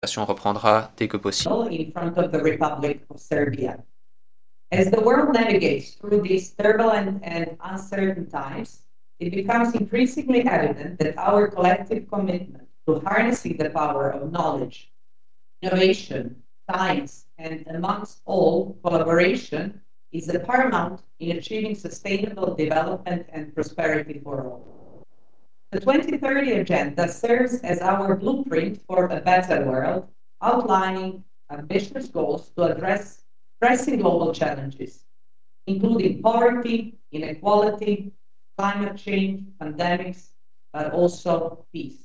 reprendra dès que possible. In front of the Republic of Serbia. As the world navigates through these turbulent and uncertain times, it becomes increasingly evident that our collective commitment to harnessing the power of knowledge, innovation, science, and amongst all, collaboration is a paramount in achieving sustainable development and prosperity for all. The 2030 Agenda serves as our blueprint for a better world, outlining ambitious goals to address pressing global challenges, including poverty, inequality, climate change, pandemics, but also peace.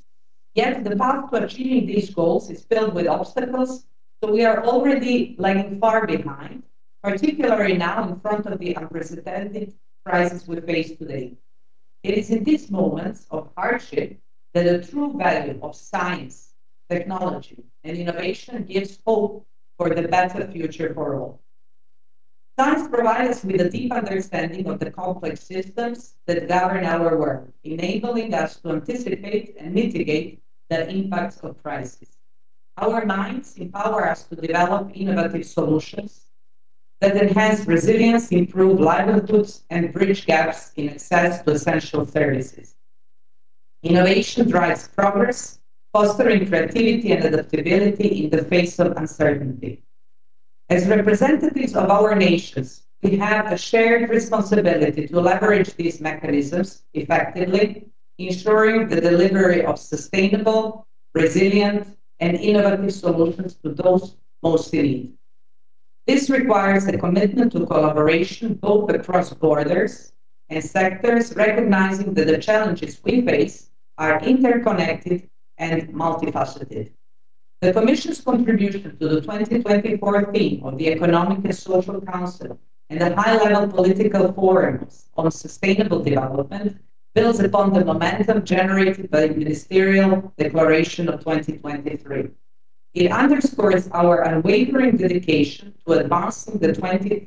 Yet the path to achieving these goals is filled with obstacles, so we are already lagging far behind, particularly now in front of the unprecedented crisis we face today. It is in these moments of hardship that the true value of science, technology, and innovation gives hope for the better future for all. Science provides us with a deep understanding of the complex systems that govern our world, enabling us to anticipate and mitigate the impacts of crisis. Our minds empower us to develop innovative solutions that enhance resilience, improve livelihoods, and bridge gaps in access to essential services. Innovation drives progress, fostering creativity and adaptability in the face of uncertainty. As representatives of our nations, we have a shared responsibility to leverage these mechanisms effectively, ensuring the delivery of sustainable, resilient, and innovative solutions to those most in need. This requires a commitment to collaboration both across borders and sectors, recognizing that the challenges we face are interconnected and multifaceted. The Commission's contribution to the 2024 theme of the Economic and Social Council and the high-level political forums on sustainable development builds upon the momentum generated by the Ministerial Declaration of 2023. It underscores our unwavering dedication to advancing the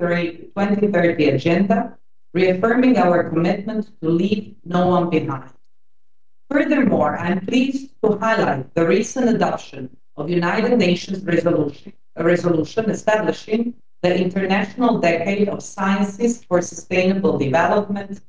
2030 Agenda, reaffirming our commitment to leave no one behind. Furthermore, I'm pleased to highlight the recent adoption of United Nations resolution, a resolution establishing the International Decade of Sciences for Sustainable Development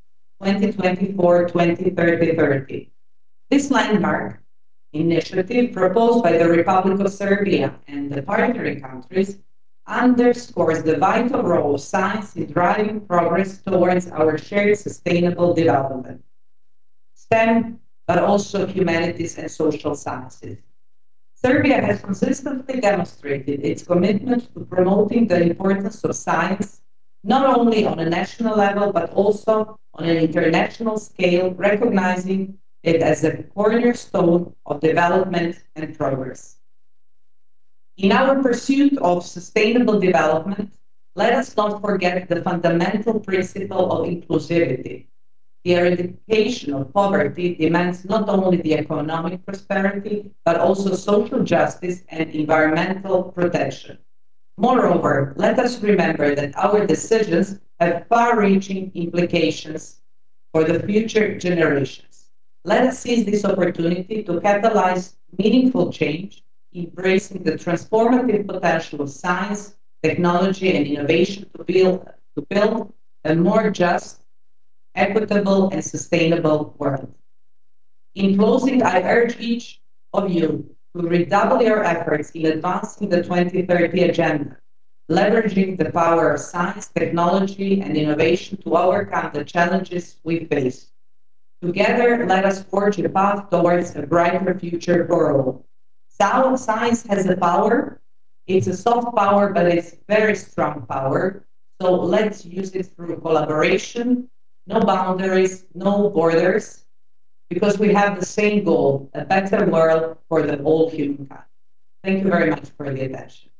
2024-2030. This landmark initiative proposed by the Republic of Serbia and the partnering countries underscores the vital role of science in driving progress towards our shared sustainable development. STEM, but also humanities and social sciences. Serbia has consistently demonstrated its commitment to promoting the importance of science, not only on a national level, but also on an international scale, recognizing it as a cornerstone of development and progress. In our pursuit of sustainable development, let us not forget the fundamental principle of inclusivity. The eradication of poverty demands not only the economic prosperity, but also social justice and environmental protection. Moreover, let us remember that our decisions have far reaching implications for the future generations. Let us seize this opportunity to catalyze meaningful change, embracing the transformative potential of science, technology, and innovation to build a more just, equitable, and sustainable world. In closing, I urge each of you to redouble your efforts in advancing the 2030 Agenda, leveraging the power of science, technology, and innovation to overcome the challenges we face. Together, let us forge a path towards a brighter future for all. Science has the power. It's a soft power, but it's very strong power. So let's use it through collaboration, no boundaries, no borders, because we have the same goal, a better world for the whole humankind. Thank you very much for the attention.